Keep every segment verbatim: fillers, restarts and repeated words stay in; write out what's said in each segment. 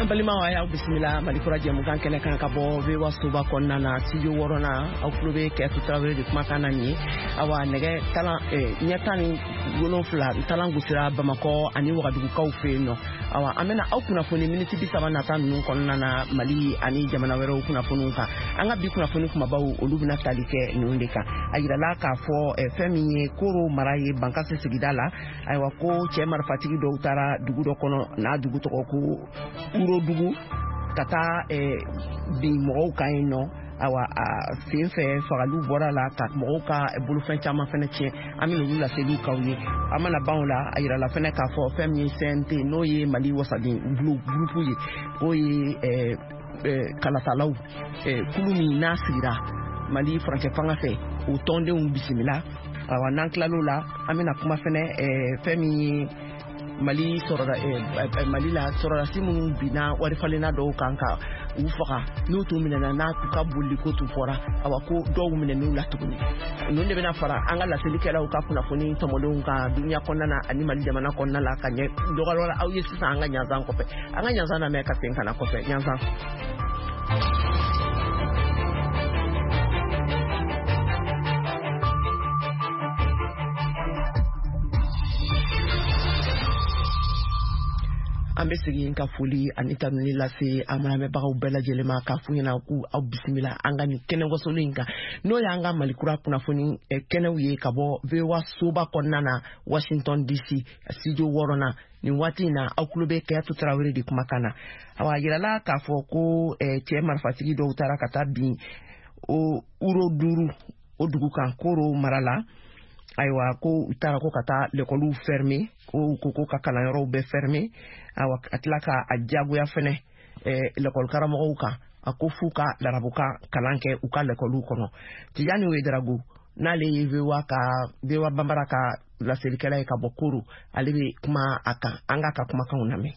balima wa ya bismillah malikura jemu kan kele kan ka bo be wasuba konna na studio worona aw clube ke to travel de makana ni awa nege tala e nyatani golon fla tala ngusira bamako ani wagadugu kaw fe no awa amena aw kuna foni minute bi saba na tan nun konna na mali ani jamana wero kuna fonu ka anga bi kuna fonu kuma bawo olubina talike nunde ka ayira la ka fo e femi koro maraye bankase sigidala aywa ko che marfatigi do tara dugu do kono na dugu to ko uro dugu kata e bi mo kaino awa fin fe fagalu bora la ka mo ka e bulu fen chama fene che ami no la selu kawye amana baula ayira la fene ka fo femi sente no ye mali wasadi blue group ye o ye e kala talaw e kulumi nasira mali franke fanga fe o tonde un bismillah awa nanklalo la amina kuma fene e femi mali sorora e mali la sorora simu bina wari falena do kanka ufaka no to minana na ka bulli ko tu fora awa ko do minana no la tukuni non de bena fara anga la selikela o ka kuna foni to modon ka dunya konnana ani mali jamana konnala kanye do galora aw yesi anga nyanzan ko fe anga nyanzan na me ka ten kana ko fe nyanzan ambe sigi nka foli anita nuni lase amana me bagaw bela jelema ka funyana ku aw bismillah anga ni kene wasolinga no ya anga malikura kuna foni e kene uye kabo vewa soba konnana Washington D C studio worona ni wati na aw klube ke to trawere di kuma kana awa yirala ka fo ko e che marfatigi do utara kata bi o uro duru o dugu kan koro marala aywa ko utara ko kata l'école fermée ko ko ka kala yoro be fermé awa atlaka ajagu ya fene e l'école karamo uka akofuka larabuka kalanke uka l'école kono tijani we drago nale yewa ka dewa bambaraka la selikala ka bokuru alibi kuma aka anga ka kuma kauname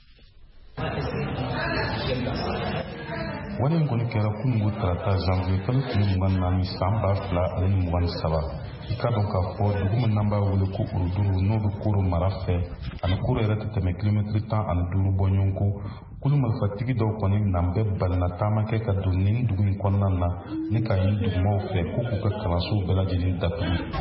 wani ngoni kera kungu tata janvier kala kungu nani samba fla aleni mwan saba ika donc ka fo dugu namba wule ko uruduru no do koro marafe an koro era teme kilometre tan an duru bonyonko kulu mal fatigi do koni nambe balna tama ke ka dunin dugu konna na ni ka yi dugu mo fe ko ko ka kalaso bela jidin tatu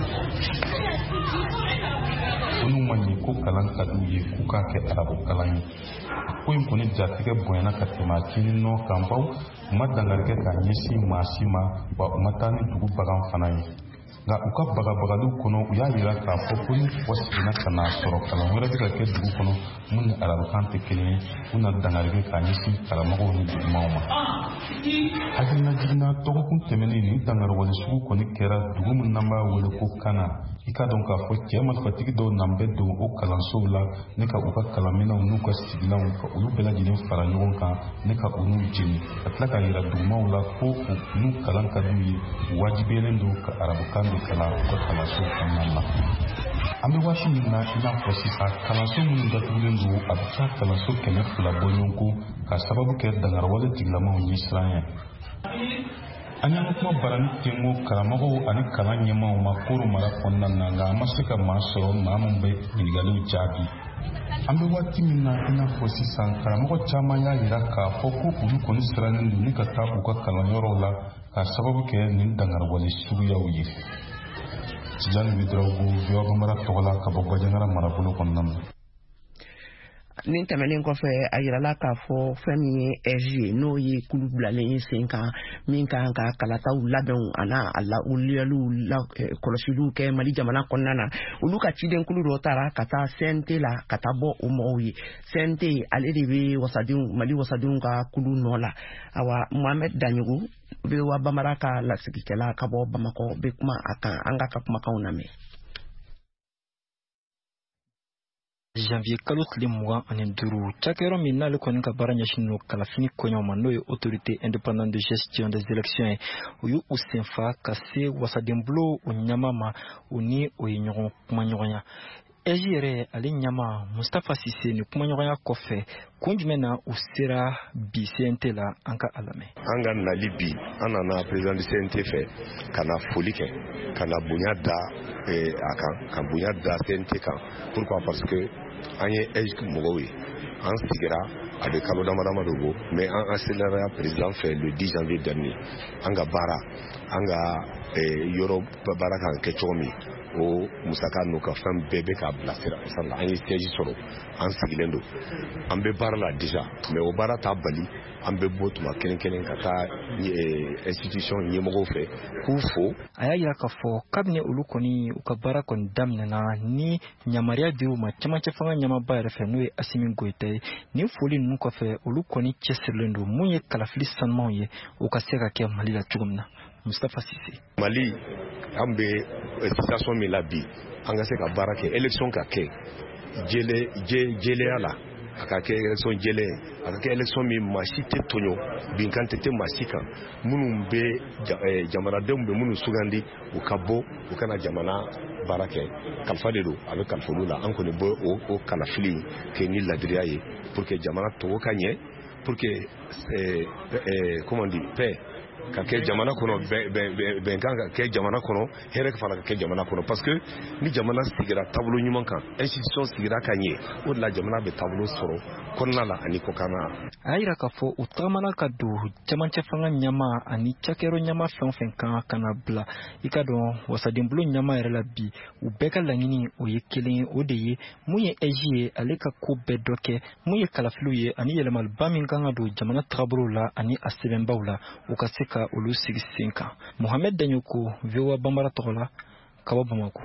kunu manyi ko kalan kadu ye ku ka ke arabu kalan ko yin koni jatige boyana ka tema kini no kambau madangarke ka nyisi masima wa umatani dugu bagan fanayi nga uka baga bagalu kono uya yira ka fokuni wasina kana soro kala wala diga ke dugu kono mun arabu kan tekeni una dangarge ka nyisi kala mago ni mauma hadina jina to kun temeni ni dangar wala su koni kera dugu mun namba wala ko kana ika donc ka fo ke mal fatigi do nambe do o kala sola ne ka uka kala mena unu ko sigila ko ulu bela jini fara nyon ka ne ka unu jini atlaka yira dugu maula ko unu kala ka duyi wajibelen do ka arabu kan kala ko kala so kanna ambe washi na ina prosisa kala so mun da tulen do abta kala so kene fula bonyonko ka sababu ke dangar wala tiglama on israel anya kuma barani temo karamago ani kala nyema o makuru mara konna na nga masika masoro mamun be digalu jabi ambe wati minna ina prosisa karamago chama ya yira ka foku ulu kon israel ni ka ta ko kala yorola ka sababu ke nin dangar wala suya uyi Tijan Widrago, Yogomara Tola, Kabogo General Marabulo Kondam. Nintamelen ko fe ayirala ka fo femi eji no ye kulu blale senka minka ka kalata ulaben ana alla ulialu la kolosilu ke mali jamana konnana uluka chiden kulu rotara kata sente la kata bo umoyi sente aledibi wasadun mali wasadun ka kulu nola awa Mohamed Danyugu be wa bamaraka la sikikela ka bo bamako be kuma aka anga ka kuma kauname janvier kalo tile mugan ani duuru cakɛyɔrɔ min n'ale kɔni ka baara ɲɛsinnen don kalafili kɔɲɔ ma n'o ye autorité indépendante de gestion des élections ye o ye u senfa ka se wasadenbulo o ɲama ma o ni o ye ɲɔgɔn kumaɲɔgɔnya eji yɛrɛ ale ɲama Mustapha Cissé ni kumaɲɔgɔnya kɔfɛ kun jumɛn na u sera bi C N T la an ka a lamɛn. An ka nali bi an nana président du C N T fɛ ka na foli kɛ ka na bonya da a kan ka bonya da C N T kan pourquoi parce que an ye eji mɔgɔw ye an sigira a bɛ kalo dama dama de bɔ mais an accélérera président fɛ le dix janvier dernier an ka baara an ka yɔrɔ baara kan kɛ cogo min o musaka n'u ka fɛn bɛɛ bɛ k'a bilasira sala an ye siège sɔrɔ an sigilen don an bɛ baara la déjà mais o baara t'a bali an bɛ bɔ tuma kelen kelen ka taa institution ɲɛmɔgɔw fɛ k'u fo. A y'a yira k'a fɔ kabini olu kɔni u ka baara kɔni daminɛna ni yamaruya dir'u ma cɛmancɛ fanga ɲɛmaaba yɛrɛ fɛ n'o ye Asimi Goyita ye nin foli ninnu kɔfɛ olu kɔni cɛsirilen don mun ye kalafili sanumanw ye u ka se ka kɛ Mali la cogo min na. Mustafa Sise. Mali an bɛ situation min la bi an ka se ka baara kɛ élection ka kɛ jɛlɛ jɛlɛya la a ka kɛ élection jɛlɛ a ka kɛ élection min maa si tɛ tɔɲɔ binkan tɛ maa si kan minnu bɛ jamanadenw bɛ minnu sugandi u ka bɔ u kana jamana baara kɛ kalifa de don a bɛ kalifa olu la an kɔni bɔ o kalafili kɛ ni ladiriya ye pour que jamana tɔgɔ ka ɲɛ pour que comment dire paix ka kɛ jamana kɔnɔ bɛnkan ka kɛ jamana kɔnɔ hɛrɛ fana ka kɛ jamana kɔnɔ parce que ni jamana sigira taabolo ɲuman kan institution sigira ka ɲɛ o de la jamana bɛ taabolo sɔrɔ kɔnɔna la ani kɔkanna. A y'a yira k'a fɔ u tagamana ka don cɛmancɛ fanga ɲɛma ani cakɛyɔrɔ ɲɛma fɛn o fɛn kan ka na bila i ka dɔn wasadenbolo ɲɛma yɛrɛ la bi u bɛɛ ka laɲini o ye kelen ye o de ye mun ye ɛji ye ale ka ko bɛɛ dɔ kɛ mun ye kalafiliw ye ani yɛlɛmaliba min kan ka don jamana tagabolo la ani a sɛbɛnbaw la u ka se ka olu sigi sen kan. Mohamed Danyoko, V O A Bambara tɔgɔ la ka bɔ Bamako.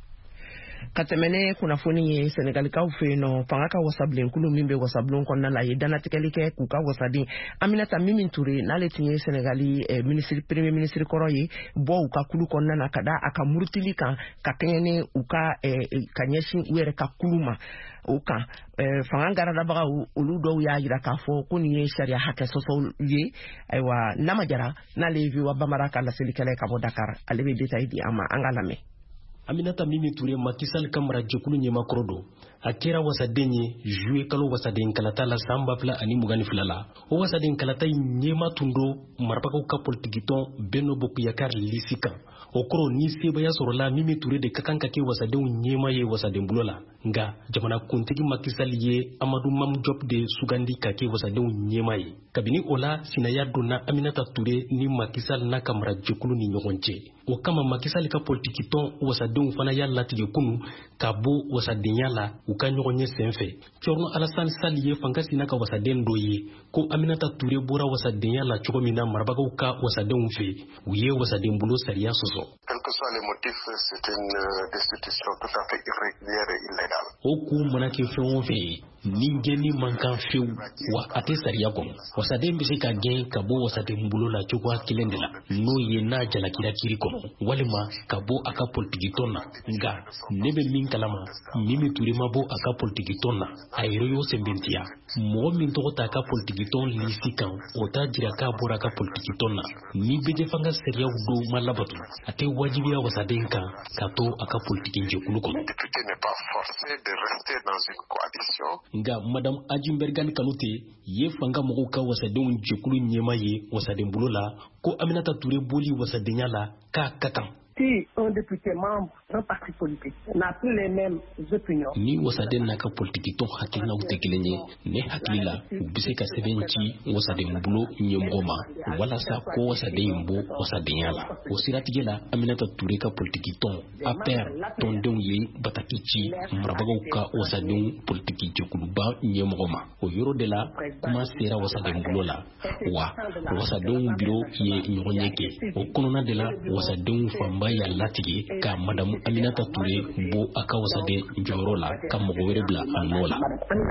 Ka tɛmɛ ne kunnafoni ye Senegalikaw fɛ yen nɔ fanga ka wasabilenkulu min bɛ wasabilen kɔnɔna la ye danatigɛli kɛ k'u ka wasaden Aminata Mimi Touré n'ale tun ye Senegali ministre premier ministre kɔrɔ ye bɔ u ka kulu kɔnɔna na ka da a ka murutili kan ka kɛɲɛ ni u ka ka ɲɛsin u yɛrɛ ka kulu ma o kan fanga garadabagaw olu dɔw y'a jira k'a fɔ ko nin ye sariya hakɛ sɔsɔ ye ayiwa n'a ma jara n'ale ye V O A Bambara ka laselilikɛla ka bɔ Dakar ale bɛ détail di an ma an ka lamɛn. Aminata Mimi Touré Macky Sall ka marajɛkulu ɲɛmakɔrɔ don a kɛra wasaden ye juillet kalo wasaden kalata la san ba fila ani mugan ni fila la o wasaden kalata in ɲɛma tun don marabagaw ka politiki tɔn Benno Bokk Yakaar lisi kan o kɔrɔ ni sebaya sɔrɔla Mimi Touré de ka kan ka kɛ wasadenw ɲɛma ye wasaden bulo la nka jamana kuntigi Macky Sall ye Amadou Mame Diop de sugandi ka kɛ wasadenw ɲɛma ye kabini o la sinaya donna Aminata Touré ni Macky Sall n'a ka marajɛkulu ni ɲɔgɔn cɛ o kama Macky Sall ka politiki tɔn wasadenw fana y'a latigɛ kunu ka bɔ wasadenya la u ka ɲɔgɔn ye sen fɛ Thierno Alassane Sall ye fanga sina ka wasaden dɔ ye ko Aminata Touré bɔra wasadenya la cogo min na marabagaw ka wasadenw fɛ u ye wasaden bolo sariya sɔsɔ. Quels que soient les motifs, c'est une destitution tout à fait irrégulière et illégale. O k'u mana kɛ fɛn o fɛn ni gɛnni man kan fewu wa a tɛ sariya kɔnɔ wasaden bɛ se ka gɛn ka bɔ wasaden bolo la cogoya kelen de la n'o ye n'a jalakira kiri kɔnɔ walima ka bɔ a ka politiki tɔn na nka ne bɛ min kalama Mimi Touré ma bɔ a ka politiki tɔn na a yɛrɛ y'o sɛbɛntiya mɔgɔ min tɔgɔ t'a ka politiki tɔn lisi kan o t'a jira k'a bɔra a ka politiki tɔn na ni bɛɛ fanga sariyaw dɔw ma labatu a tɛ wajibiya wasaden kan ka to a ka politiki jɛkulu kɔnɔ. Député n'est pas forcé de rester dans une coalition. Nga Madame Adjimbergane Kanouté ye fanga mɔgɔw ka wasadenw jɛkulu ɲɛma ye wasaden bolo la ko Aminata Touré boli wasadenya la k'a ka kan. Si un député membre d'un parti politique n'a plus les mêmes opinions. Ni wasaden n'a ka politiki tɔn hakilinaw tɛ kelen ye ne hakili la u bɛ se ka sɛbɛn ci wasaden bolo ɲɛmɔgɔ ma walasa ko wasaden in bɔ wasadenya la o siratigɛ la Aminata Touré ka politiki tɔn A P R tɔndenw ye bataki ci marabagaw ka wasadenw politiki jɛkuluba ɲɛmɔgɔ ma o yɔrɔ de la kuma sera wasaden bolo la wa wasadenw biro ye ɲɔgɔn ɲɛ kɛ o kɔnɔna de la wasadenw fanba y'a latigɛ ka Madame Aminata Touré bɔ a ka wasaden jɔyɔrɔ la ka mɔgɔ wɛrɛ bila a nɔ la.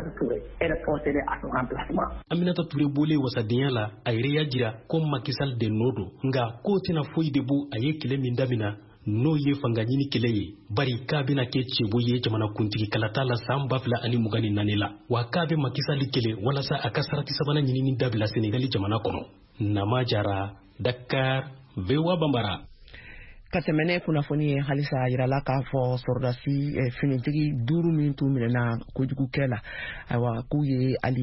Aminata Touré bɔlen wasadenya la a yɛrɛ y'a jira ko Macky Sall de nɔ don nka k'o tɛna foyi de bɔ a ye kɛlɛ min damina n'o ye fanga ɲini kɛlɛ ye bari k'a bɛna kɛ cɛbo ye jamana kuntigi kalata la san ba fila ani mugan ni naani la wa k'a bɛ Macky Sall kɛlɛ walasa a ka sarati sabanan ɲinini dabila Senegali jamana kɔnɔ. Nama Jara, Dakar, V O A Bambara. Ka tɛmɛ ne kunnafoni ye halisa yirala k'a fɔ sɔrɔdasi finitigi duuru min t'u minɛna kojugukɛ la ayiwa k'u ye ali